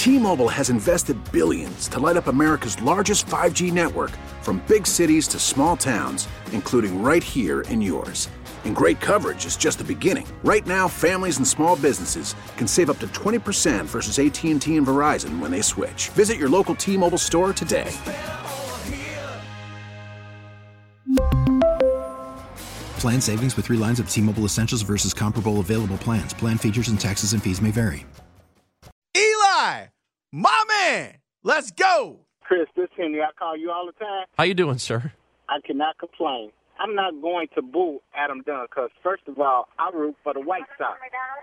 T-Mobile has invested billions to light up America's largest 5G network, from big cities to small towns, including right here in yours. And great coverage is just the beginning. Right now, families and small businesses can save up to 20% versus AT&T and Verizon when they switch. Visit your local T-Mobile store today. Plan savings with 3 lines of T-Mobile Essentials versus comparable available plans. Plan features and taxes and fees may vary. Eli, my man, let's go. Chris, this Henry, I call you all the time. How you doing, sir? I cannot complain. I'm not going to boo Adam Dunn because, first of all, I root for the White Sox.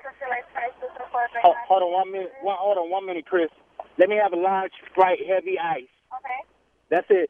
Hold on 1 minute. Hold on 1 minute, Chris. Let me have a large Sprite heavy ice. Okay. That's it.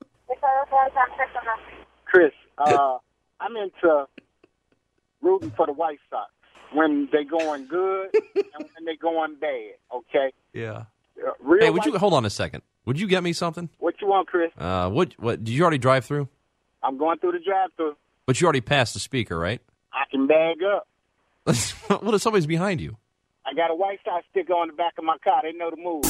Chris, I'm into rooting for the White Sox when they going good and when they going bad, okay? Yeah. Hey, hold on a second? Would you get me something? What you want, Chris? What did you already drive through? I'm going through the drive-thru. But you already passed the speaker, right? I can bag up. What if somebody's behind you? I got a White Sox sticker on the back of my car. They know the move.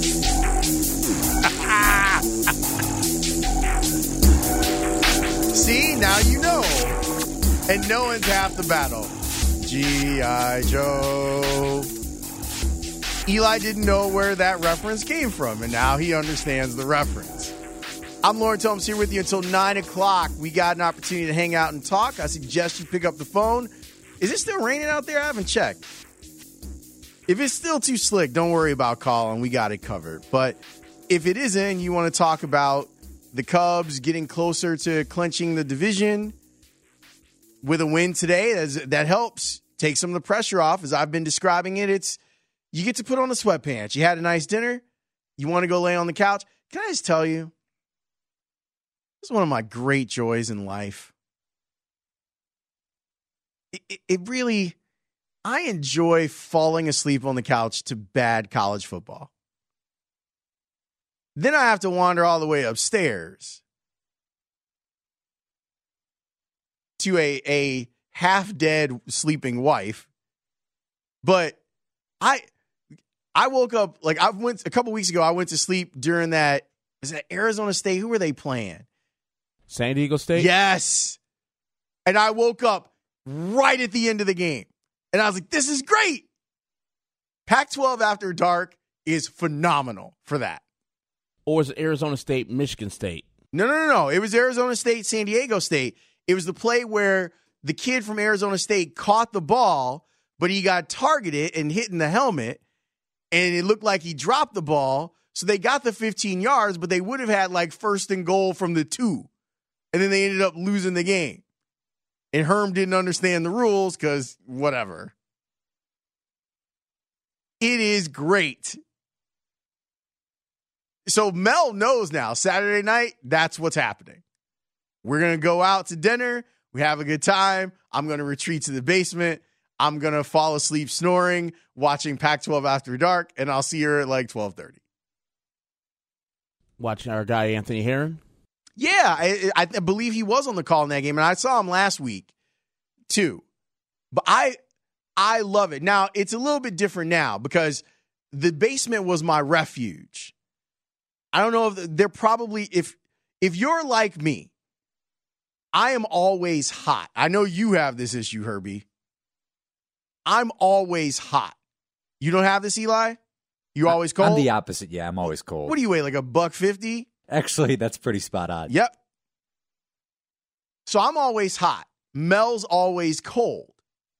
See, now you know. And knowing's half the battle. G.I. Joe. Eli didn't know where that reference came from, and now he understands the reference. I'm Lawrence Holmes here with you until 9 o'clock. We got an opportunity to hang out and talk. I suggest you pick up the phone. Is it still raining out there? I haven't checked. If it's still too slick, don't worry about calling. We got it covered. But if it isn't, you want to talk about the Cubs getting closer to clinching the division with a win today, that helps take some of the pressure off. As I've been describing it, it's you get to put on the sweatpants. You had a nice dinner. You want to go lay on the couch. Can I just tell you, it's one of my great joys in life. It really, I enjoy falling asleep on the couch to bad college football. Then I have to wander all the way upstairs to a half-dead sleeping wife. But I woke up, like a couple weeks ago, I went to sleep during that, is that Arizona State? Who were they playing? San Diego State? Yes. And I woke up right at the end of the game. And I was like, this is great. Pac-12 After Dark is phenomenal for that. Or is it Arizona State, Michigan State? No. It was Arizona State, San Diego State. It was the play where the kid from Arizona State caught the ball, but he got targeted and hit in the helmet, and it looked like he dropped the ball. So they got the 15 yards, but they would have had like 1st and goal from the 2. And then they ended up losing the game. And Herm didn't understand the rules because whatever. It is great. So Mel knows now, Saturday night, that's what's happening. We're going to go out to dinner. We have a good time. I'm going to retreat to the basement. I'm going to fall asleep snoring, watching Pac-12 After Dark, and I'll see her at like 12:30. Watching our guy, Anthony Herron? Yeah, I believe he was on the call in that game, and I saw him last week too. But I love it. Now, it's a little bit different now because the basement was my refuge. I don't know if they're probably, if you're like me, I am always hot. I know you have this issue, Herbie. I'm always hot. You don't have this, Eli? You always cold? I'm the opposite. Yeah, I'm always cold. What do you weigh, like $150? Actually, that's pretty spot on. Yep. So I'm always hot. Mel's always cold.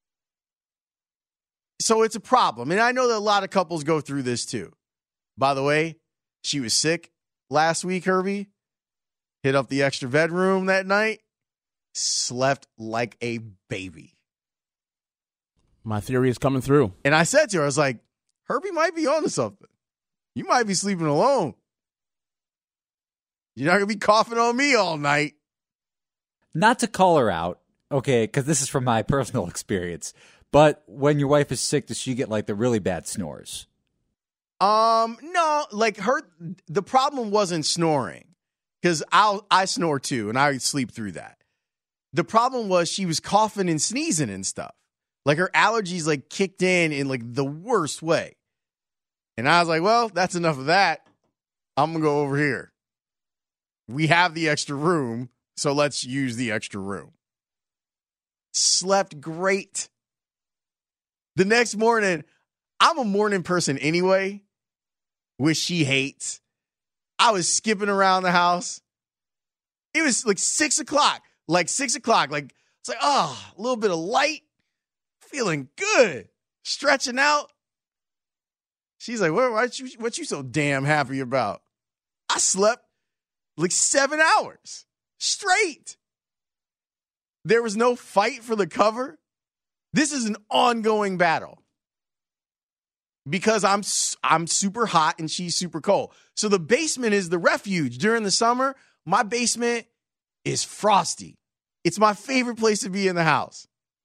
So it's a problem. And I know that a lot of couples go through this too. By the way, she was sick last week, Herbie. Hit up the extra bedroom that night. Slept like a baby. My theory is coming through. And I said to her, I was like, Herbie might be onto something. You might be sleeping alone. You're not going to be coughing on me all night. Not to call her out, okay, because this is from my personal experience. But when your wife is sick, does she get like the really bad snores? No, like the problem wasn't snoring because I snore too and I sleep through that. The problem was she was coughing and sneezing and stuff. Like her allergies like kicked in like the worst way. And I was like, well, that's enough of that. I'm going to go over here. We have the extra room, so let's use the extra room. Slept great. The next morning, I'm a morning person anyway, which she hates. I was skipping around the house. It was like 6 o'clock. Like, it's like, a little bit of light. Feeling good. Stretching out. She's like, what you so damn happy about? I slept like 7 hours straight. There was no fight for the cover. This is an ongoing battle because I'm super hot and she's super cold. So the basement is the refuge. During the summer, my basement is frosty. It's my favorite place to be in the house.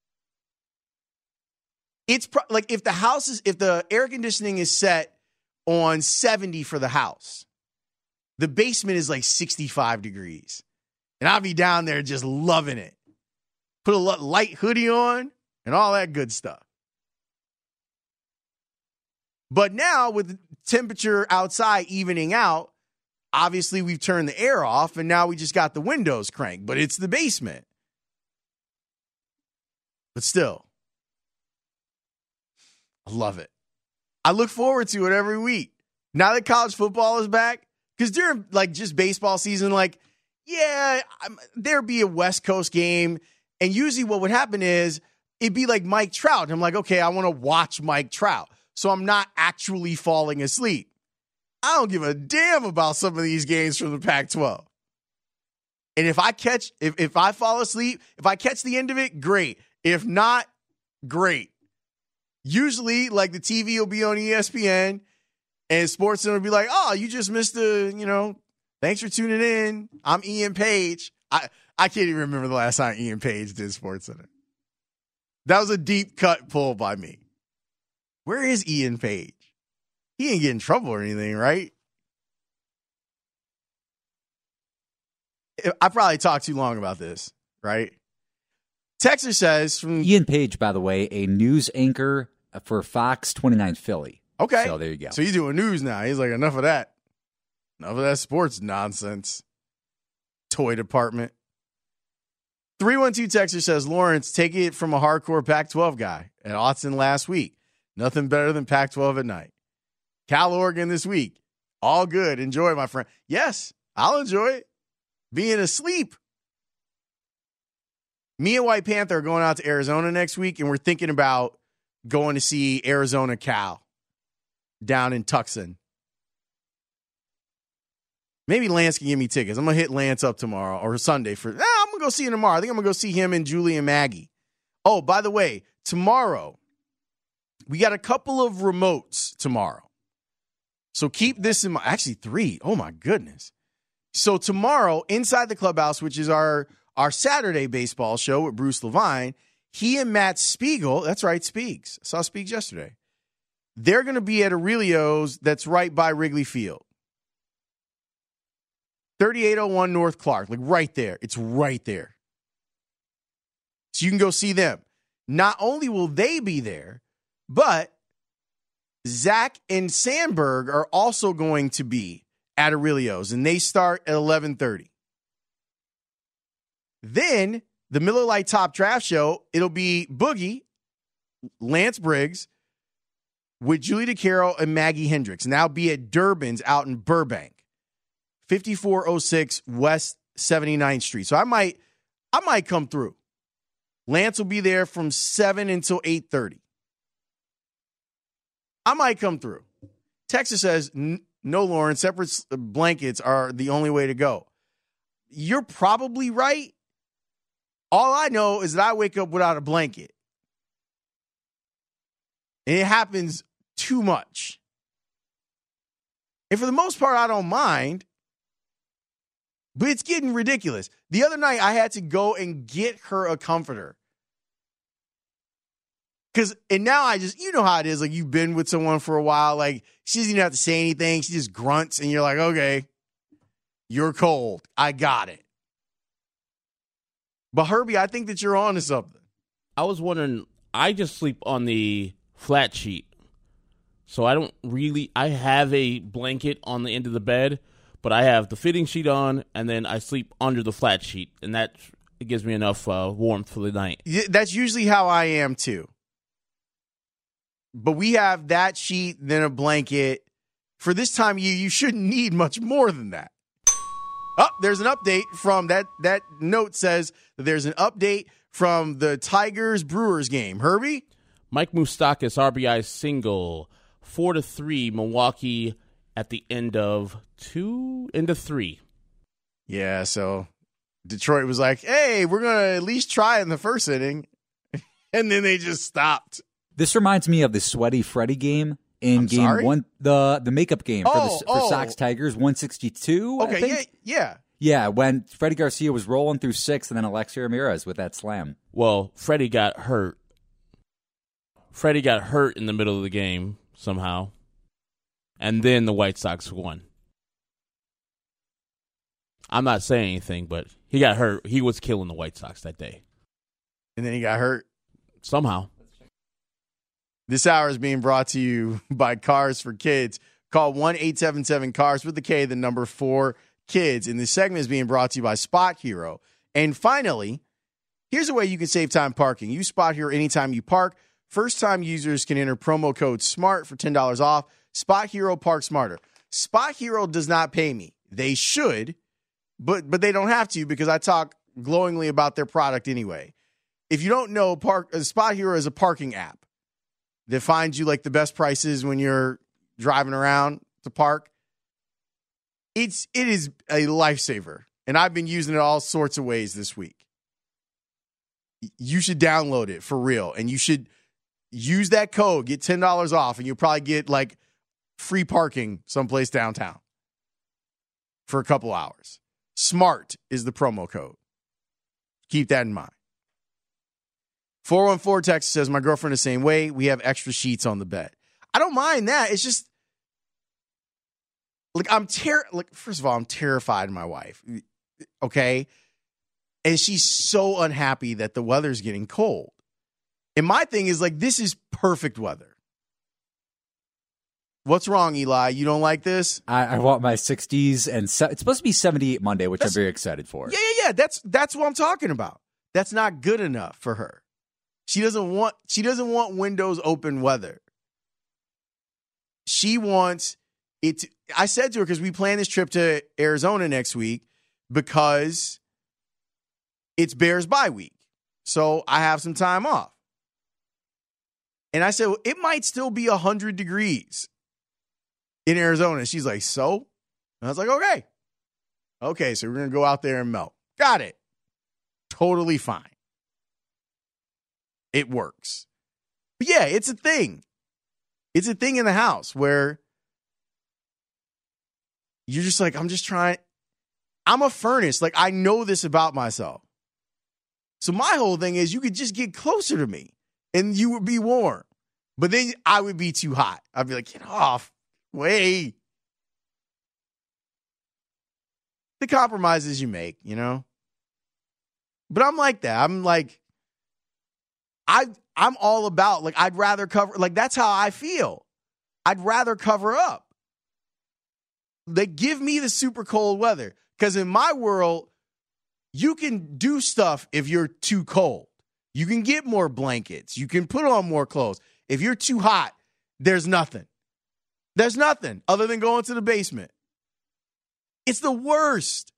It's like if the air conditioning is set on 70 for the house, the basement is like 65 degrees. And I'll be down there just loving it. Put a light hoodie on and all that good stuff. But now with the temperature outside evening out, obviously we've turned the air off and now we just got the windows cranked. But it's the basement. But still, I love it. I look forward to it every week. Now that college football is back, because during like just baseball season, like, yeah, there'd be a West Coast game. And usually what would happen is it'd be like Mike Trout. I'm like, okay, I want to watch Mike Trout. So I'm not actually falling asleep. I don't give a damn about some of these games from the Pac-12. And if I fall asleep, if I catch the end of it, great. If not, great. Usually, like, the TV will be on ESPN and SportsCenter will be like, oh, you just missed thanks for tuning in. I'm Ian Page. I can't even remember the last time Ian Page did SportsCenter. That was a deep cut pull by me. Where is Ian Page? He ain't getting in trouble or anything, right? I probably talked too long about this, right? Texter says from Ian Page, by the way, a news anchor for Fox 29 Philly. Okay. So there you go. So he's doing news now. He's like, enough of that. Enough of that sports nonsense. Toy department. 312 Texter says, Lawrence, take it from a hardcore Pac-12 guy at Autzen last week. Nothing better than Pac-12 at night. Cal Oregon this week. All good. Enjoy, my friend. Yes, I'll enjoy it. Being asleep. Me and White Panther are going out to Arizona next week, and we're thinking about going to see Arizona Cal down in Tucson. Maybe Lance can give me tickets. I'm going to hit Lance up tomorrow or Sunday. I'm going to go see him tomorrow. I think I'm going to go see him and Julie and Maggie. Oh, by the way, tomorrow, we got a couple of remotes tomorrow. So keep this in mind. Actually, 3. Oh, my goodness. So tomorrow, Inside the Clubhouse, which is our Saturday baseball show with Bruce Levine, he and Matt Spiegel, that's right, Spiegs. I saw Spiegs yesterday. They're going to be at Aurelio's that's right by Wrigley Field. 3801 North Clark, like right there. It's right there. So you can go see them. Not only will they be there, but Zach and Sandberg are also going to be at Aurelio's, and they start at 11:30. Then the Miller Lite Top Draft Show, it'll be Boogie, Lance Briggs, with Julie DeCaro and Maggie Hendricks. And that'll be at Durbin's out in Burbank, 5406 West 79th Street. So I might come through. Lance will be there from 7 until 8:30. I might come through. Texas says, no, Lauren, separate blankets are the only way to go. You're probably right. All I know is that I wake up without a blanket. And it happens too much. And for the most part, I don't mind. But it's getting ridiculous. The other night, I had to go and get her a comforter. And now I just, you know how it is. Like, you've been with someone for a while. Like, she doesn't even have to say anything. She just grunts. And you're like, okay, you're cold. I got it. But Herbie, I think that you're on to something. I was wondering, I just sleep on the flat sheet. So I have a blanket on the end of the bed, but I have the fitting sheet on, and then I sleep under the flat sheet, and it gives me enough warmth for the night. That's usually how I am too. But we have that sheet, then a blanket. For this time of year, you shouldn't need much more than that. Oh, there's an update from that note says that there's an update from the Tigers-Brewers game. Herbie? Mike Moustakas, RBI single, 4-3, Milwaukee at the end of 3. Yeah, so Detroit was like, hey, we're going to at least try in the first inning. And then they just stopped. This reminds me of the Sweaty Freddy game in game sorry? 1, the makeup game for Sox Tigers, 162. Okay, I think. yeah. Yeah, when Freddie Garcia was rolling through 6 and then Alexi Ramirez with that slam. Well, Freddie got hurt. Freddie got hurt in the middle of the game somehow. And then the White Sox won. I'm not saying anything, but he got hurt. He was killing the White Sox that day. And then he got hurt. Somehow. This hour is being brought to you by Cars for Kids. Call 1-877-CARS with the K, the number 4 kids. And this segment is being brought to you by Spot Hero. And finally, here's a way you can save time parking. Use Spot Hero anytime you park. First-time users can enter promo code SMART for $10 off. Spot Hero, park smarter. Spot Hero does not pay me. They should, but they don't have to because I talk glowingly about their product anyway. If you don't know, Spot Hero is a parking app that finds you like the best prices when you're driving around to park. It is a lifesaver, and I've been using it all sorts of ways this week. You should download it for real, and you should use that code, get $10 off, and you'll probably get like free parking someplace downtown for a couple hours. SMART is the promo code. Keep that in mind. 414 Texas says, my girlfriend the same way. We have extra sheets on the bed. I don't mind that. It's just, like, first of all, I'm terrified of my wife. Okay? And she's so unhappy that the weather's getting cold. And my thing is, like, this is perfect weather. What's wrong, Eli? You don't like this? I want my 60s, and it's supposed to be 78 Monday, which I'm very excited for. Yeah. That's what I'm talking about. That's not good enough for her. She doesn't want windows open weather. She wants it. I said to her, because we plan this trip to Arizona next week because it's Bears bye week. So I have some time off. And I said, well, it might still be 100 degrees in Arizona. She's like, so? And I was like, okay. Okay, so we're going to go out there and melt. Got it. Totally fine. It works. But yeah, it's a thing. It's a thing in the house where you're just like, I'm just trying. I'm a furnace. Like, I know this about myself. So my whole thing is you could just get closer to me and you would be warm. But then I would be too hot. I'd be like, get off. Wait. The compromises you make, you know? But I'm like that. I'm like, I'm all about, like, I'd rather cover, like, that's how I feel. I'd rather cover up. They give me the super cold weather. Because in my world, you can do stuff if you're too cold. You can get more blankets. You can put on more clothes. If you're too hot, there's nothing. There's nothing other than going to the basement. It's the worst.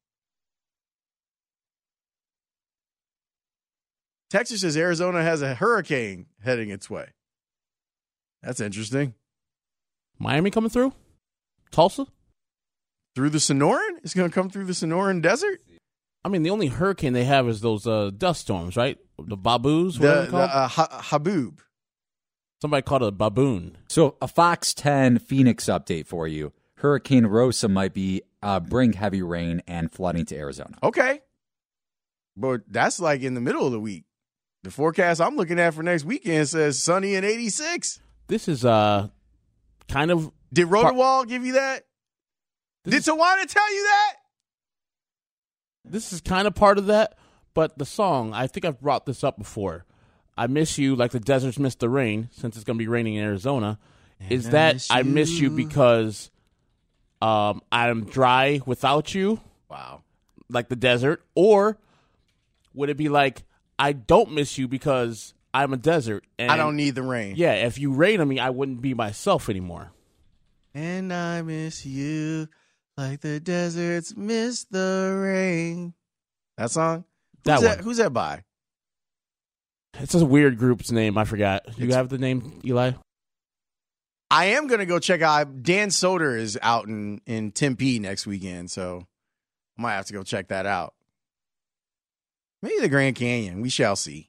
Texas says Arizona has a hurricane heading its way. That's interesting. Miami coming through? Tulsa? Through the Sonoran? It's going to come through the Sonoran Desert? I mean, the only hurricane they have is those dust storms, right? The baboos? The Haboob. Somebody called it a baboon. So a Fox 10 Phoenix update for you. Hurricane Rosa might be bring heavy rain and flooding to Arizona. Okay. But that's like in the middle of the week. The forecast I'm looking at for next weekend says sunny and 86. This is kind of... Did Rotowall give you that? Did Tawana tell you that? This is kind of part of that, but the song, I think I've brought this up before. I Miss You Like the Deserts Miss the Rain, since it's going to be raining in Arizona. Is that I miss you because I'm dry without you? Wow. Like the desert? Or would it be like, I don't miss you because I'm a desert? And I don't need the rain. Yeah, if you rain on me, I wouldn't be myself anymore. And I miss you like the deserts miss the rain. That song? Who's that by? It's a weird group's name. I forgot. Do you have the name, Eli? I am going to go check out. Dan Soder is out in Tempe next weekend, so I might have to go check that out. Maybe the Grand Canyon. We shall see.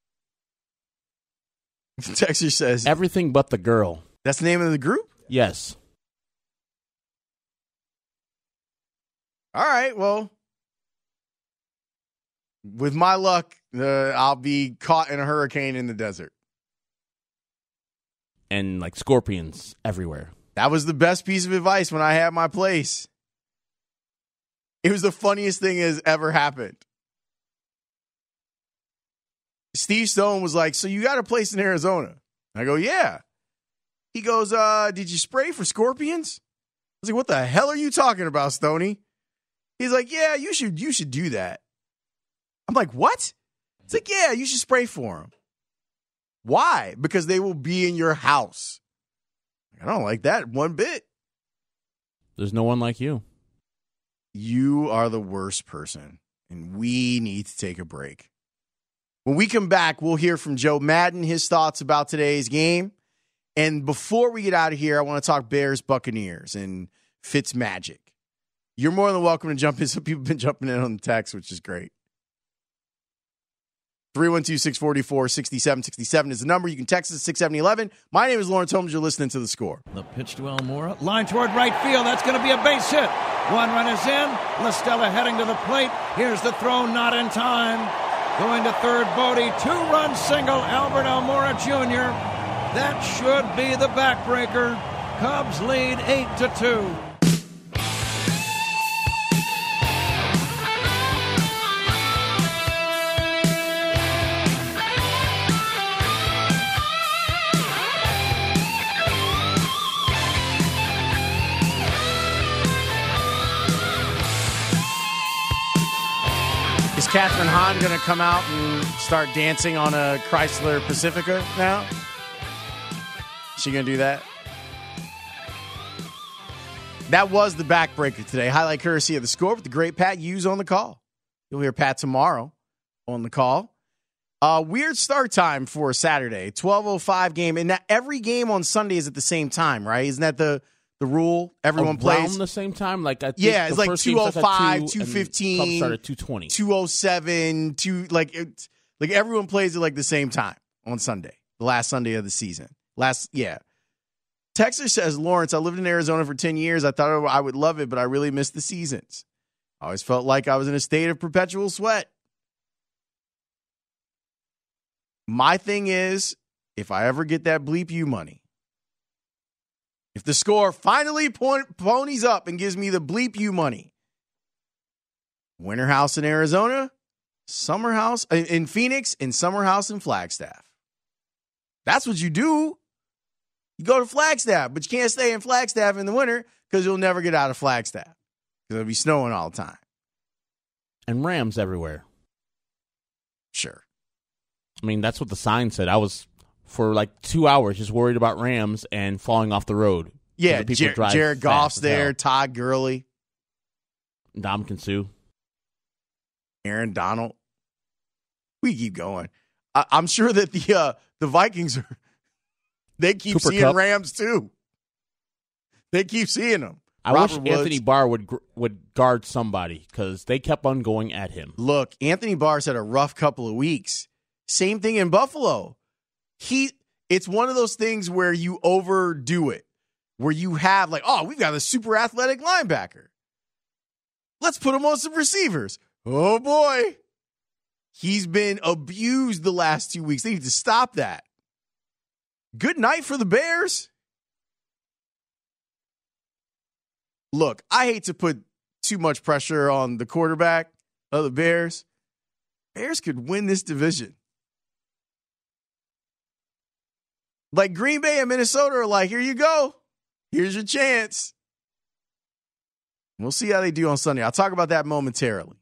Texter says, Everything But the Girl. That's the name of the group? Yes. All right, well, with my luck, I'll be caught in a hurricane in the desert. And like scorpions everywhere. That was the best piece of advice when I had my place. It was the funniest thing that has ever happened. Steve Stone was like, so you got a place in Arizona? I go, yeah. He goes, did you spray for scorpions? I was like, what the hell are you talking about, Stoney? He's like, yeah, you should do that. I'm like, what? It's like, yeah, you should spray for them. Why? Because they will be in your house. I don't like that one bit. There's no one like you. You are the worst person, and we need to take a break. When we come back, we'll hear from Joe Madden, his thoughts about today's game. And before we get out of here, I want to talk Bears-Buccaneers and Fitzmagic. You're more than welcome to jump in. Some people have been jumping in on the text, which is great. 312-644-6767 is the number. You can text us 67011. My name is Lawrence Holmes. You're listening to The Score. The pitch to Almora. Line toward right field. That's going to be a base hit. One run is in. LaStella heading to the plate. Here's the throw, not in time. Going to third, Bodie. Two-run single, Albert Almora Jr. That should be the backbreaker. Cubs lead 8-2. Is Catherine Hahn going to come out and start dancing on a Chrysler Pacifica now? Is she going to do that? That was the backbreaker today. Highlight courtesy of The Score with the great Pat Hughes on the call. You'll hear Pat tomorrow on the call. Weird start time for Saturday. 12:05 game. And every game on Sunday is at the same time, right? Isn't that the rule? Everyone plays around the same time. Like I think yeah, it's like 2:05, 2:15, started 2:20, 2:07, like everyone plays at like the same time on Sunday, the last Sunday of the season. Texas says, Lawrence, I lived in Arizona for 10 years. I thought I would love it, but I really missed the seasons. I always felt like I was in a state of perpetual sweat. My thing is, if I ever get that bleep you money, if The Score finally ponies up and gives me the bleep you money, winter house in Arizona, summer house in Phoenix, and summer house in Flagstaff. That's what you do. You go to Flagstaff, but you can't stay in Flagstaff in the winter because you'll never get out of Flagstaff because it'll be snowing all the time. And Rams everywhere. Sure. I mean, that's what the sign said. I was, for like 2 hours, just worried about Rams and falling off the road. Yeah, Jared Goff's there, Todd Gurley. Ndamukong Suh. Aaron Donald. We keep going. I'm sure that the Vikings are. They keep Cooper seeing Kupp. Rams too. They keep seeing them. I Robert wish Anthony Barr would guard somebody because they kept on going at him. Look, Anthony Barr's had a rough couple of weeks. Same thing in Buffalo. It's one of those things where you overdo it, where you have like, oh, we've got a super athletic linebacker. Let's put him on some receivers. Oh boy. He's been abused the last 2 weeks. They need to stop that. Good night for the Bears. Look, I hate to put too much pressure on the quarterback of the Bears. Bears could win this division. Like Green Bay and Minnesota are like, here you go. Here's your chance. We'll see how they do on Sunday. I'll talk about that momentarily.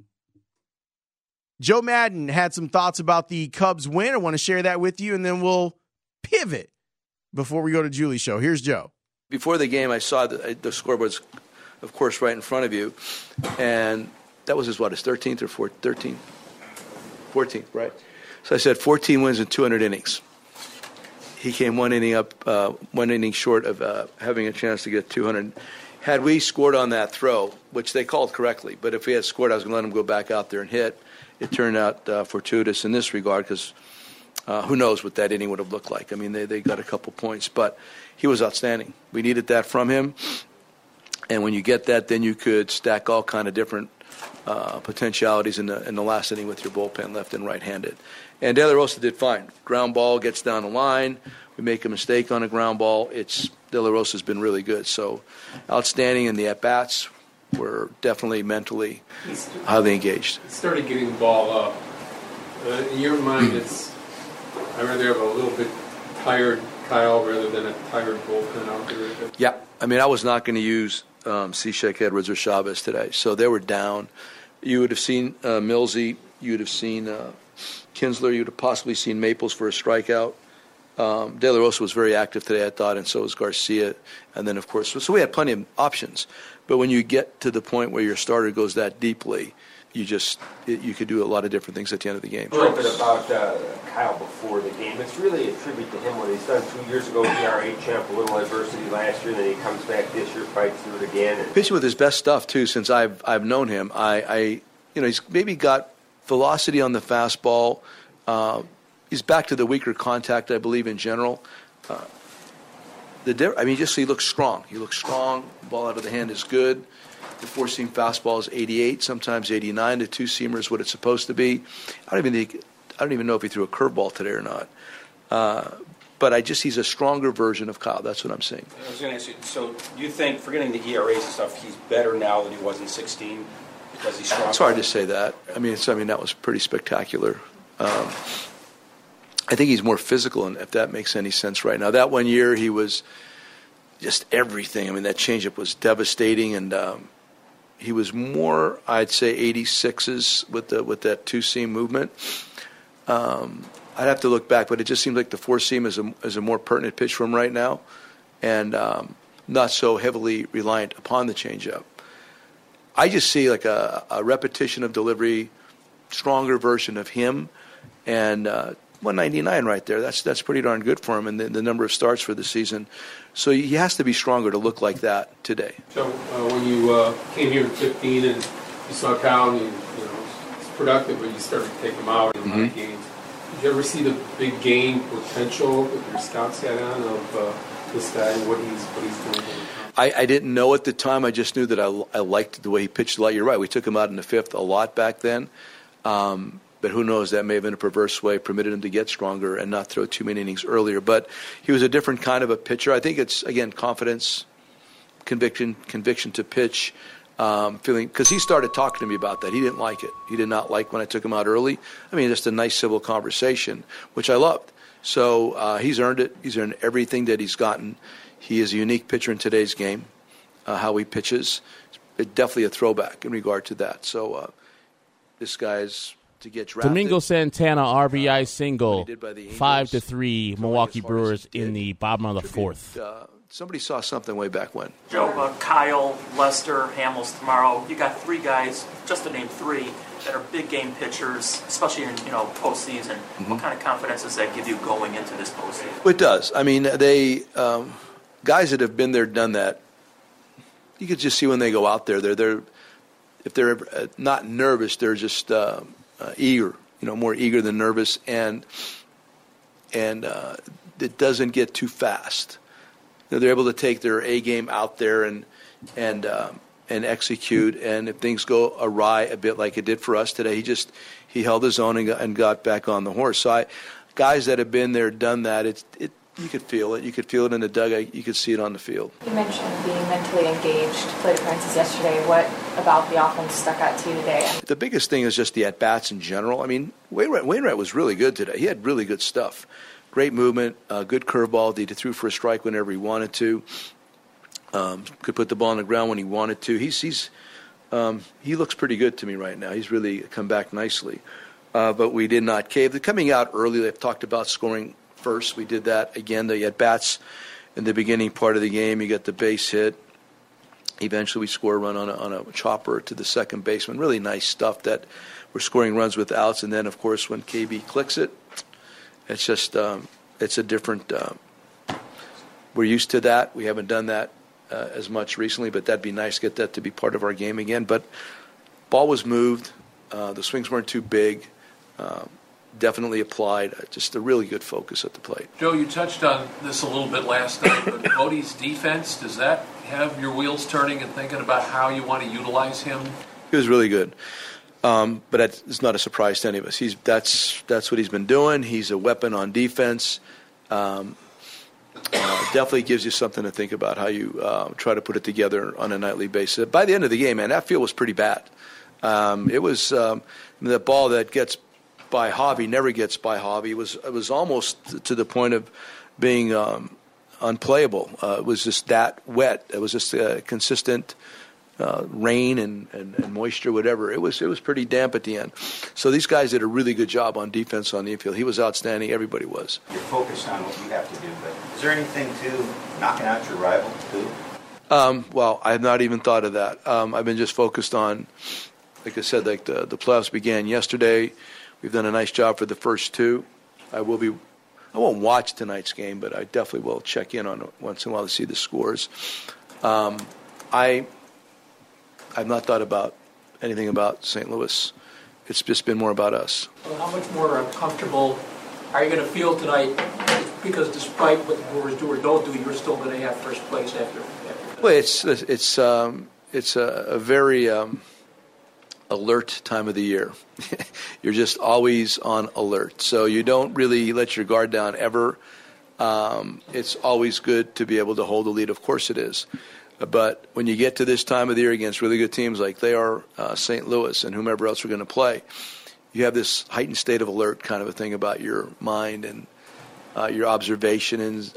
Joe Madden had some thoughts about the Cubs win. I want to share that with you, and then we'll pivot before we go to Julie's show. Here's Joe. Before the game, I saw the scoreboard's, of course, right in front of you, and that was his 13th or 13th? 14th, right? So I said 14 wins in 200 innings. He came one inning short of having a chance to get 200. Had we scored on that throw, which they called correctly, but if we had scored, I was going to let him go back out there and hit. It turned out fortuitous in this regard because who knows what that inning would have looked like. I mean, they got a couple points, but he was outstanding. We needed that from him, and when you get that, then you could stack all kind of different potentialities in the last inning with your bullpen, left and right-handed. And De La Rosa did fine. Ground ball gets down the line. We make a mistake on a ground ball. De La Rosa's been really good. So outstanding in the at-bats. We're definitely mentally highly engaged. He started getting the ball up. In your mind, I'd rather have a little bit tired Kyle rather than a tired bullpen out there. Yeah. I mean, I was not going to use Cishek, Edwards, or Chavez today. So they were down. You would have seen Millsy. You would have seen Kinsler. You would have possibly seen Maples for a strikeout. De La Rosa was very active today, I thought, and so was Garcia. And then, of course, so we had plenty of options. But when you get to the point where your starter goes that deeply, you could do a lot of different things at the end of the game. A little bit about Kyle before the game. It's really a tribute to him what he's done 2 years ago, ERA champ, a little adversity last year, and then he comes back this year, fights through it again. And pitching with his best stuff too. Since I've known him, he's maybe got velocity on the fastball. He's back to the weaker contact, I believe, in general. He looks strong. He looks strong. The ball out of the hand is good. The four-seam fastball is 88, sometimes 89. The two-seamer is what it's supposed to be. I don't even know if he threw a curveball today or not. But he's a stronger version of Kyle. That's what I'm saying. I was going to ask you, so do you think, forgetting the ERAs and stuff, he's better now than he was in 16 because he's stronger? It's hard to say that. I mean, that was pretty spectacular. I think he's more physical, and if that makes any sense right now. That 1 year, he was just everything. I mean, that changeup was devastating, and he was more, I'd say, 86s with that two-seam movement. I'd have to look back, but it just seems like the four-seam is a more pertinent pitch for him right now, and not so heavily reliant upon the changeup. I just see like a repetition of delivery, stronger version of him, and 199 right there. That's pretty darn good for him, and the number of starts for the season. So he has to be stronger to look like that today. So when you came here in 15 and you saw Kyle, and it's productive, but you started to take him out in a lot of games. Did you ever see the big game potential that your scouts had on of this guy and what he's doing? I didn't know at the time. I just knew that I liked the way he pitched a lot. You're right. We took him out in the fifth a lot back then. But who knows, that may have been a perverse way, permitted him to get stronger and not throw too many innings earlier. But he was a different kind of a pitcher. I think it's, again, confidence, conviction to pitch, feeling, because he started talking to me about that. He didn't like it. He did not like when I took him out early. I mean, just a nice civil conversation, which I loved. So he's earned it. He's earned everything that he's gotten. He is a unique pitcher in today's game, how he pitches. It's definitely a throwback in regard to that. So this guy's... to get drafted. Domingo Santana RBI single, 5-3 Milwaukee Brewers in the bottom of the fourth. Somebody saw something way back when. Joe, Kyle, Lester, Hamels tomorrow. You got three guys, just to name three, that are big game pitchers, especially in postseason. What kind of confidence does that give you going into this postseason? It does. I mean, they guys that have been there, done that. You could just see when they go out there. If they're not nervous, they're just eager, more eager than nervous, and it doesn't get too fast. They're able to take their A game out there and execute. And if things go awry a bit, like it did for us today, he held his own and got back on the horse. So guys that have been there, done that, you could feel it. You could feel it in the dugout. You could see it on the field. You mentioned being mentally engaged. Plate appearances yesterday. What about the offense stuck out to you today? The biggest thing is just the at-bats in general. I mean, Wainwright was really good today. He had really good stuff. great movement, good curveball. He threw for a strike whenever he wanted to. Could put the ball on the ground when he wanted to. He looks pretty good to me right now. He's really come back nicely. But we did not cave. They're coming out early. They've talked about scoring first. We did that again. They had bats in the beginning part of the game. You got the base hit. Eventually, we score a run on a chopper to the second baseman. Really nice stuff that we're scoring runs with outs. And then, of course, when KB clicks it, it's just it's a different. We're used to that. We haven't done that as much recently, but that'd be nice to get that to be part of our game again. But ball was moved. The swings weren't too big. Definitely applied. Just a really good focus at the plate. Joe, you touched on this a little bit last night, but Bodie's defense, does that have your wheels turning and thinking about how you want to utilize him? He was really good. But it's not a surprise to any of us. That's what he's been doing. He's a weapon on defense. Definitely gives you something to think about how you try to put it together on a nightly basis. By the end of the game, man, that field was pretty bad. It was the ball that gets by Javi never gets by Javi. It was almost to the point of being unplayable. It was just that wet. It was just consistent rain and moisture, whatever. It was pretty damp at the end. So these guys did a really good job on defense on the infield. He was outstanding. Everybody was. You're focused on what you have to do, but is there anything to knocking out your rival too? Well, I have not even thought of that. I've been just focused on, like I said, like the playoffs began yesterday. We've done a nice job for the first two. I won't watch tonight's game, but I definitely will check in on it once in a while to see the scores. I've not thought about anything about St. Louis. It's just been more about us. Well, how much more comfortable are you going to feel tonight? Because despite what the Brewers do or don't do, you're still going to have first place after. Well, it's a very alert time of the year. You're just always on alert, so you don't really let your guard down ever. It's always good to be able to hold the lead. Of course, it is. But when you get to this time of the year against really good teams like they are, St. Louis and whomever else we're going to play, you have this heightened state of alert kind of a thing about your mind and your observations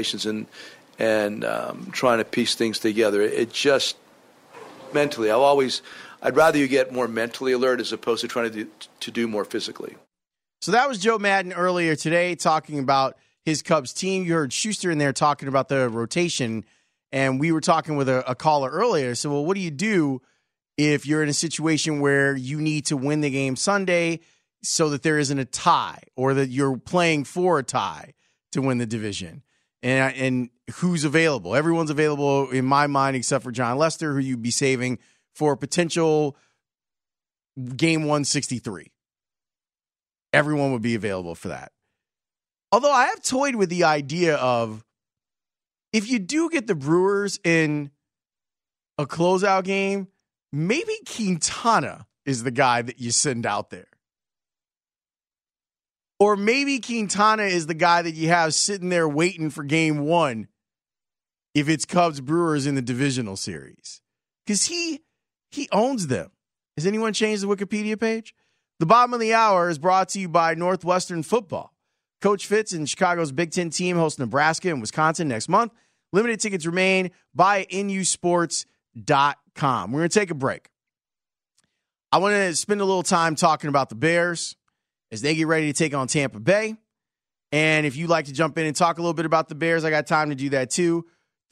and trying to piece things together. It just mentally, I'd rather you get more mentally alert as opposed to trying to do more physically. So that was Joe Madden earlier today talking about his Cubs team. You heard Schuster in there talking about the rotation. And we were talking with a caller earlier. So, well, what do you do if you're in a situation where you need to win the game Sunday so that there isn't a tie or that you're playing for a tie to win the division? And who's available? Everyone's available in my mind except for John Lester, who you'd be saving for a potential game 163. Everyone would be available for that. Although I have toyed with the idea of, if you do get the Brewers in a closeout game, maybe Quintana is the guy that you send out there. Or maybe Quintana is the guy that you have sitting there waiting for game one if it's Cubs-Brewers in the divisional series. Because he owns them. Has anyone changed the Wikipedia page? The bottom of the hour is brought to you by Northwestern Football. Coach Fitz and Chicago's Big Ten team host Nebraska and Wisconsin next month. Limited tickets remain. Buy at nusports.com. We're going to take a break. I want to spend a little time talking about the Bears as they get ready to take on Tampa Bay. And if you'd like to jump in and talk a little bit about the Bears, I got time to do that too.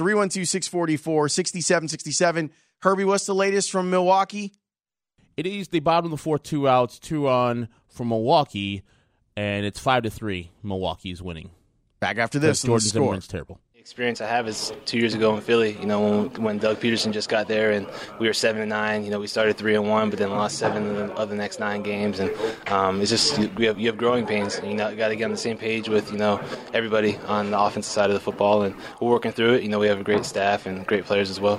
312-644-6767. Herbie, what's the latest from Milwaukee? It is the bottom of the fourth, 2 outs, 2 on from Milwaukee. And it's 5-3. Milwaukee's winning. Back after this, Jordan Zimmerman's terrible. The experience I have is 2 years ago in Philly. You know, when Doug Peterson just got there, and we were 7-9. You know, we started 3-1, but then lost 7 of the next 9 games, and it's just you have growing pains. And, you know, you got to get on the same page with everybody on the offensive side of the football, and we're working through it. You know, we have a great staff and great players as well.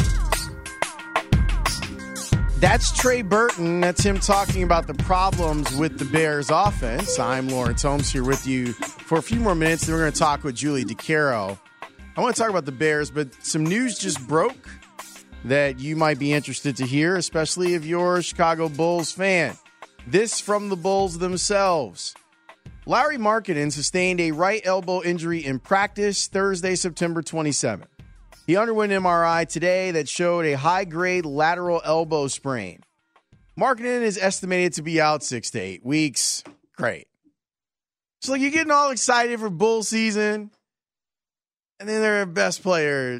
That's Trey Burton. That's him talking about the problems with the Bears offense. I'm Lawrence Holmes here with you for a few more minutes. Then we're going to talk with Julie DeCaro. I want to talk about the Bears, but some news just broke that you might be interested to hear, especially if you're a Chicago Bulls fan. This from the Bulls themselves. Larry Markkinen sustained a right elbow injury in practice Thursday, September 27th. He underwent an MRI today that showed a high-grade lateral elbow sprain. Markkinen is estimated to be out 6 to 8 weeks. Great. So you're getting all excited for bull season, and then their best player.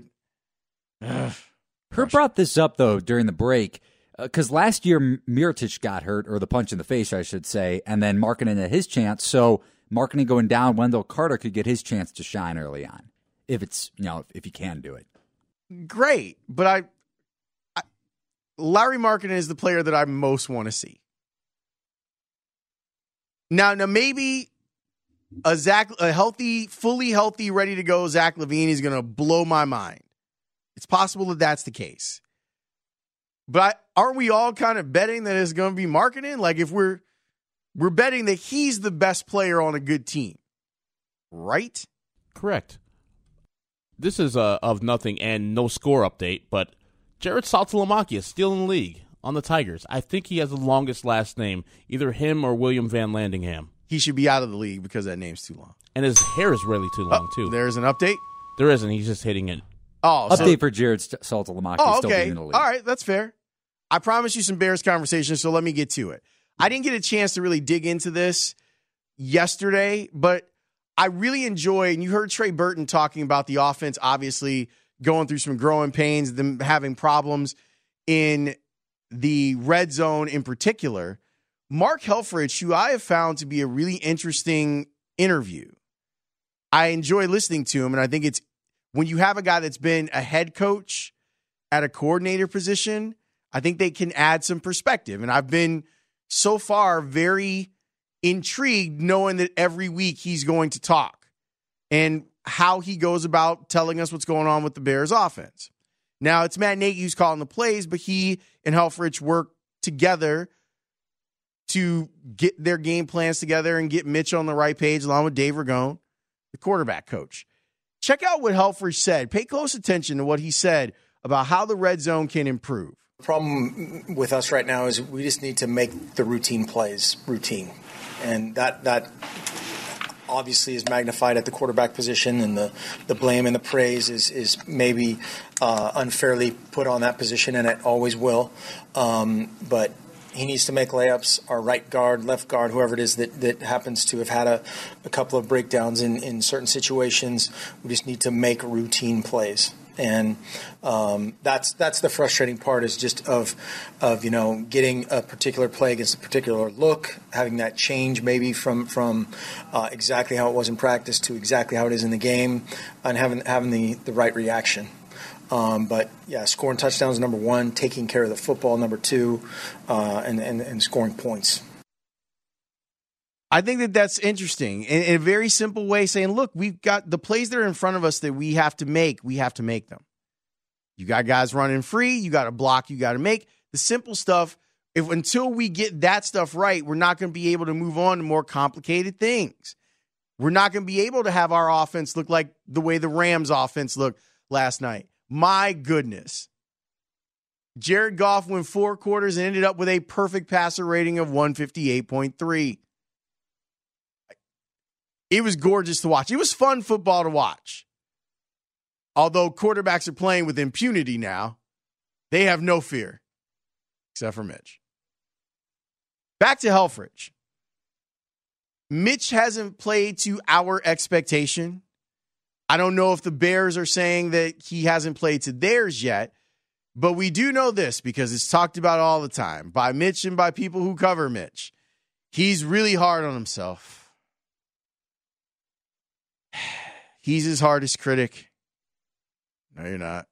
Herb brought this up, though, during the break, because last year Mirotic got hurt, or the punch in the face, I should say, and then Markkinen had his chance. So Markkinen going down, Wendell Carter could get his chance to shine early on, if he can do it. Great, but Larry Markkinen is the player that I most want to see. Now maybe a healthy, fully healthy, ready to go Zach LaVine is going to blow my mind. It's possible that that's the case. But aren't we all kind of betting that it's going to be Markkinen? Like if we're betting that he's the best player on a good team, right? Correct. This is of nothing and no score update, but Jared Saltalamacchia is still in the league on the Tigers. I think he has the longest last name, either him or William Van Landingham. He should be out of the league because that name's too long. And his hair is really too long, too. There's an update? There isn't. He's just hitting it. Oh, update for Jared Saltalamacchia. Oh, still okay. being in the league. All right, that's fair. I promised you some Bears conversation, so let me get to it. I didn't get a chance to really dig into this yesterday, but I really enjoy, and you heard Trey Burton talking about the offense, obviously going through some growing pains, them having problems in the red zone in particular. Mark Helfrich, who I have found to be a really interesting interview. I enjoy listening to him, and I think it's when you have a guy that's been a head coach at a coordinator position, I think they can add some perspective. And I've been so far very intrigued knowing that every week he's going to talk and how he goes about telling us what's going on with the Bears offense. Now, it's Matt Nagy who's calling the plays, but he and Helfrich work together to get their game plans together and get Mitch on the right page along with Dave Ragone, the quarterback coach. Check out what Helfrich said. Pay close attention to what he said about how the red zone can improve. The problem with us right now is we just need to make the routine plays routine. And that obviously is magnified at the quarterback position, and the blame and the praise is maybe unfairly put on that position, and it always will. But he needs to make layups. Our right guard, left guard, whoever it is that happens to have had a couple of breakdowns in certain situations, we just need to make routine plays. And that's the frustrating part, is just of getting a particular play against a particular look, having that change maybe from exactly how it was in practice to exactly how it is in the game, and having the right reaction. But yeah, scoring touchdowns number one, taking care of the football number two, and scoring points. I think that's interesting. In a very simple way, saying, look, we've got the plays that are in front of us that we have to make them. You got guys running free, you got to block, you got to make the simple stuff. Until we get that stuff right, we're not going to be able to move on to more complicated things. We're not going to be able to have our offense look like the way the Rams offense looked last night. My goodness. Jared Goff went 4 quarters and ended up with a perfect passer rating of 158.3. It was gorgeous to watch. It was fun football to watch. Although quarterbacks are playing with impunity now, they have no fear, except for Mitch. Back to Helfrich. Mitch hasn't played to our expectation. I don't know if the Bears are saying that he hasn't played to theirs yet, but we do know this because it's talked about all the time by Mitch and by people who cover Mitch. He's really hard on himself. He's his hardest critic. No, you're not.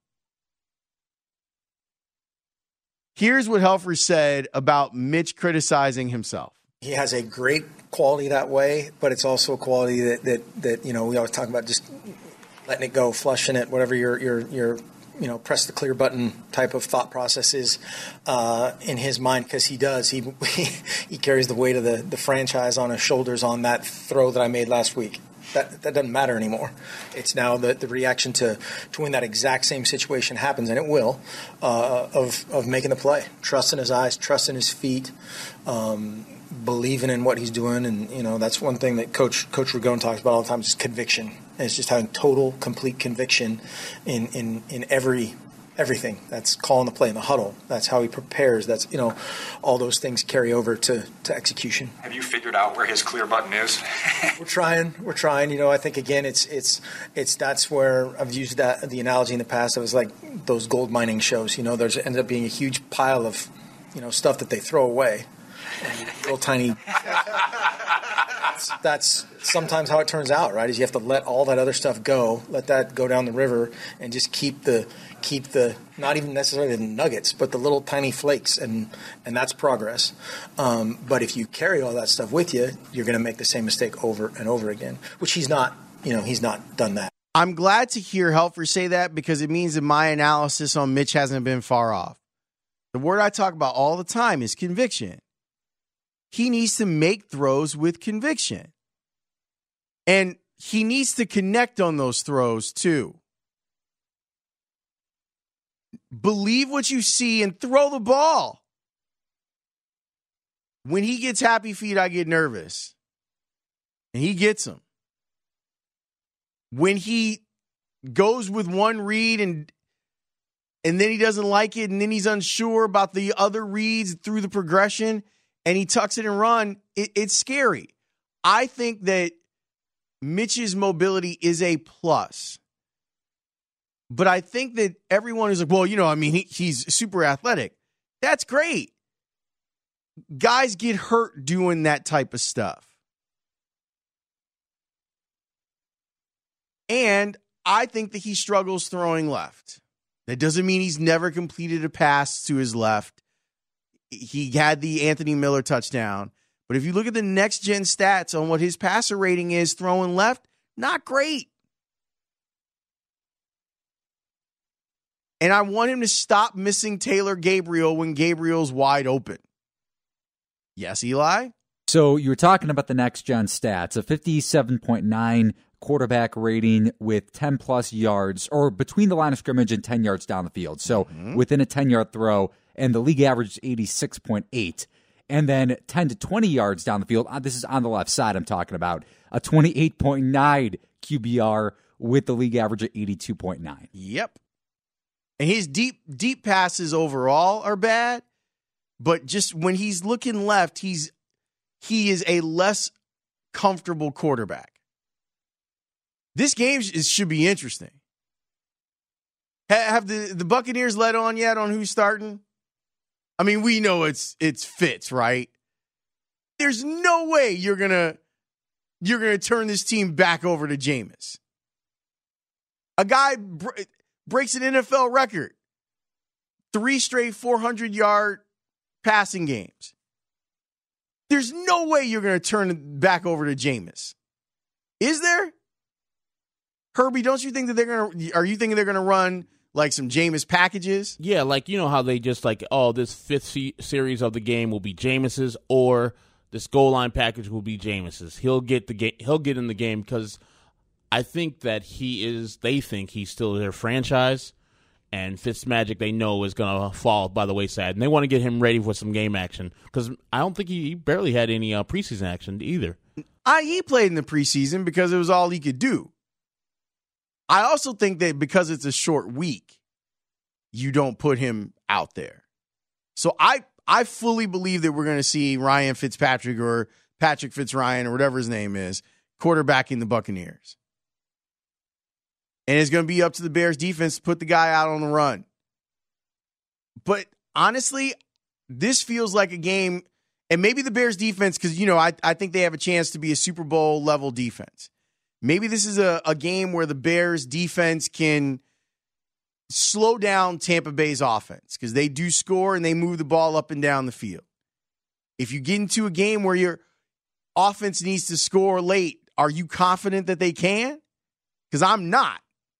Here's what Helfrich said about Mitch criticizing himself. He has a great quality that way, but it's also a quality that we always talk about, just letting it go, flushing it, whatever your press the clear button type of thought process is in his mind, because he does. He carries the weight of the franchise on his shoulders on that throw that I made last week. That doesn't matter anymore. It's now the reaction to when that exact same situation happens, and it will, of making the play. Trust in his eyes, trust in his feet, believing in what he's doing, and that's one thing that Coach Ragone talks about all the time is conviction. And it's just having total, complete conviction in everything. That's calling the play in the huddle. That's how he prepares. That's all those things carry over to execution. Have you figured out where his clear button is? We're trying. I think again, it's that's where I've used the analogy in the past. It was like those gold mining shows. There's ends up being a huge pile of stuff that they throw away. And little tiny. That's sometimes how it turns out, right? Is you have to let all that other stuff go, let that go down the river, and just keep the not even necessarily the nuggets, but the little tiny flakes, and that's progress. But if you carry all that stuff with you, you're going to make the same mistake over and over again, which he's not. He's not done that. I'm glad to hear Helfer say that because it means that my analysis on Mitch hasn't been far off. The word I talk about all the time is conviction. He needs to make throws with conviction. And he needs to connect on those throws too. Believe what you see and throw the ball. When he gets happy feet, I get nervous. And he gets them. When he goes with one read and then he doesn't like it and then he's unsure about the other reads through the progression, and he tucks it and run, it's scary. I think that Mitch's mobility is a plus. But I think that everyone is like, well, he's super athletic. That's great. Guys get hurt doing that type of stuff. And I think that he struggles throwing left. That doesn't mean he's never completed a pass to his left. He had the Anthony Miller touchdown. But if you look at the next-gen stats on what his passer rating is throwing left, not great. And I want him to stop missing Taylor Gabriel when Gabriel's wide open. Yes, Eli? So you were talking about the next-gen stats, a 57.9 quarterback rating with 10-plus yards, or between the line of scrimmage and 10 yards down the field. So within a 10-yard throw, and the league average is 86.8. And then 10 to 20 yards down the field, this is on the left side I'm talking about, a 28.9 QBR with the league average at 82.9. Yep. And his deep passes overall are bad, but just when he's looking left, he is a less comfortable quarterback. This game should be interesting. Have the Buccaneers let on yet on who's starting? I mean, we know it's Fitz, right? There's no way you're gonna turn this team back over to Jameis. A guy breaks an NFL record. 3 straight 400-yard passing games. There's no way you're going to turn it back over to Jameis. Is there? Herbie, don't you think that are you thinking they're going to run like some Jameis packages? Yeah, like how they just this fifth series of the game will be Jameis's, or this goal line package will be Jameis's. He'll get in the game because I think that they think he's still their franchise, and Fitzmagic they know is going to fall by the wayside, and they want to get him ready for some game action because I don't think he barely had any preseason action either. He played in the preseason because it was all he could do. I also think that because it's a short week, you don't put him out there. So I fully believe that we're going to see Ryan Fitzpatrick or Patrick Fitzryan or whatever his name is quarterbacking the Buccaneers. And it's going to be up to the Bears defense to put the guy out on the run. But honestly, this feels like a game, and maybe the Bears defense, because, I think they have a chance to be a Super Bowl level defense. Maybe this is a game where the Bears defense can slow down Tampa Bay's offense because they do score and they move the ball up and down the field. If you get into a game where your offense needs to score late, are you confident that they can? Because I'm not.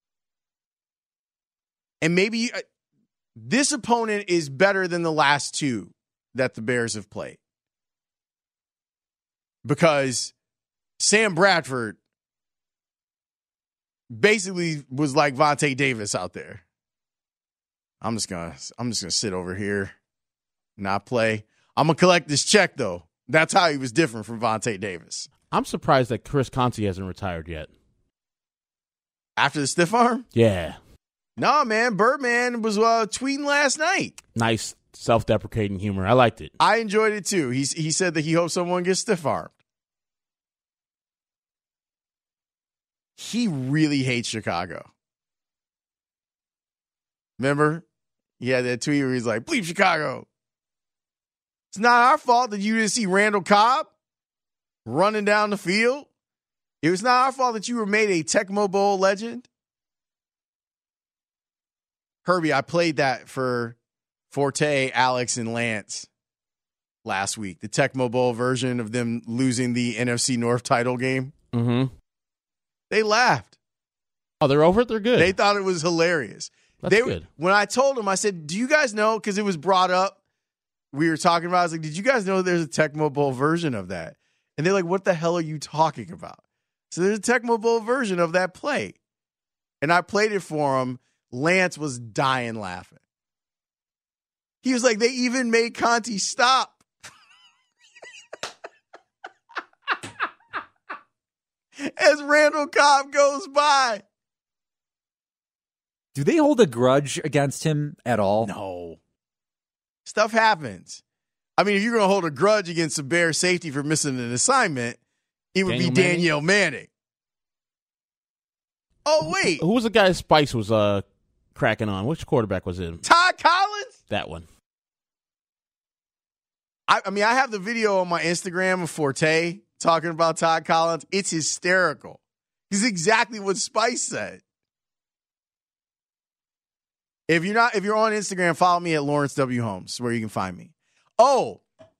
And maybe this opponent is better than the last two that the Bears have played. Because Sam Bradford basically was like Vontae Davis out there. I'm just gonna sit over here, not play. I'm gonna collect this check though. That's how he was different from Vontae Davis. I'm surprised that Chris Conte hasn't retired yet. After the stiff arm? Yeah. No, man. Birdman was tweeting last night. Nice self-deprecating humor. I liked it. I enjoyed it too. He said that he hopes someone gets stiff armed. He really hates Chicago. Remember? He had that tweet where he's like, bleep Chicago. It's not our fault that you didn't see Randall Cobb running down the field. It was not our fault that you were made a Tecmo Bowl legend. Herbie, I played that for Forte, Alex, and Lance last week. The Tecmo Bowl version of them losing the NFC North title game. Mm-hmm. They laughed. Oh, they're over it? They're good. They thought it was hilarious. That's good. When I told them, I said, do you guys know, because it was brought up, we were talking about, I was like, did you guys know there's a Tecmo Bowl version of that? And they're like, what the hell are you talking about? So there's a Tecmo Bowl version of that play. And I played it for him. Lance was dying laughing. He was like, they even made Conte stop. As Randall Cobb goes by. Do they hold a grudge against him at all? No. Stuff happens. I mean, if you're going to hold a grudge against a Bear safety for missing an assignment, it would be Danielle Manning. Oh, wait. Who was the guy Spice was cracking on? Which quarterback was it? Todd Collins? That one. I mean, I have the video on my Instagram of Forte talking about Todd Collins. It's hysterical. It's exactly what Spice said. If you're on Instagram, follow me at Lawrence W. Holmes, where you can find me. Oh,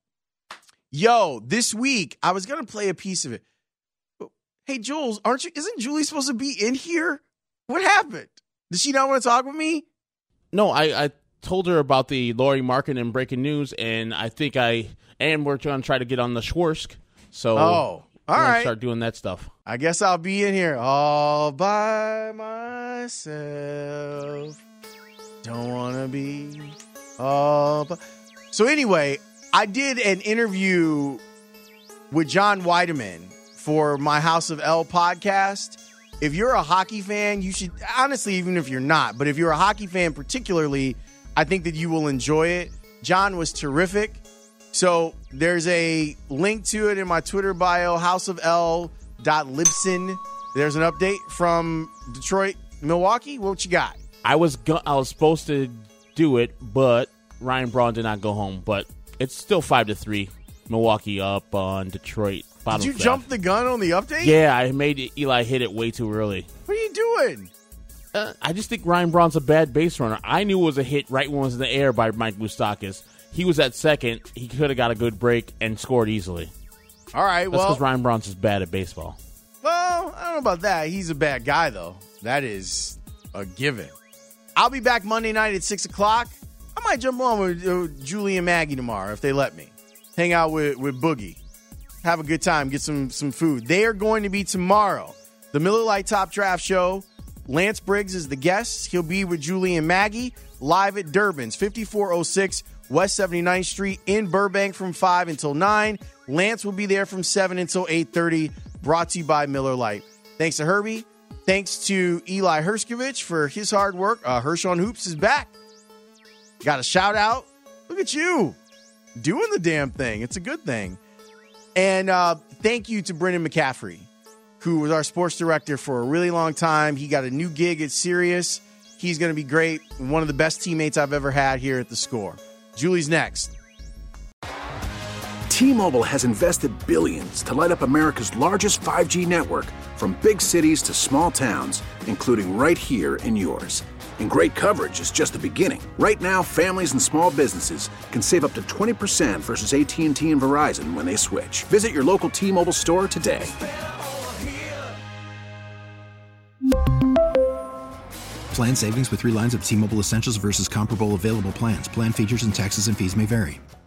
this week I was gonna play a piece of it. Hey, Jules, isn't Julie supposed to be in here? What happened? Does she not want to talk with me? No, I told her about the Lauri Markkanen and breaking news, and I think we're going to try to get on the Schwarsk. So, all right, start doing that stuff. I guess I'll be in here all by myself. Don't want to be all by... So anyway, I did an interview with John Weideman for my House of L podcast. If you're a hockey fan, you should, honestly, even if you're not, but if you're a hockey fan particularly, I think that you will enjoy it. John was terrific. So there's a link to it in my Twitter bio, houseofl.libsyn. There's an update from Detroit, Milwaukee. What you got? I was supposed to do it, but Ryan Braun did not go home. But it's still 5-3. Milwaukee up on Detroit. Did you jump the gun on the update? Yeah, I made Eli hit it way too early. What are you doing? I just think Ryan Braun's a bad base runner. I knew it was a hit right when it was in the air by Mike Moustakas. He was at second. He could have got a good break and scored easily. All right, That's because Ryan Braun's just bad at baseball. Well, I don't know about that. He's a bad guy, though. That is a given. I'll be back Monday night at 6 o'clock. I might jump on with Julie and Maggie tomorrow if they let me. Hang out with Boogie. Have a good time. Get some food. They are going to be tomorrow. The Miller Lite Top Draft Show. Lance Briggs is the guest. He'll be with Julie and Maggie live at Durbin's, 5406 West 79th Street in Burbank from 5 until 9. Lance will be there from 7 until 8:30. Brought to you by Miller Lite. Thanks to Herbie. Thanks to Eli Herskovich for his hard work. Hirsch on Hoops is back. Got a shout out. Look at you doing the damn thing. It's a good thing. And thank you to Brendan McCaffrey, who was our sports director for a really long time. He got a new gig at Sirius. He's going to be great. One of the best teammates I've ever had here at The Score. Julie's next. T-Mobile has invested billions to light up America's largest 5G network, from big cities to small towns, including right here in yours. And great coverage is just the beginning. Right now, families and small businesses can save up to 20% versus AT&T and Verizon when they switch. Visit your local T-Mobile store today. Plan savings with 3 lines of T-Mobile Essentials versus comparable available plans. Plan features and taxes and fees may vary.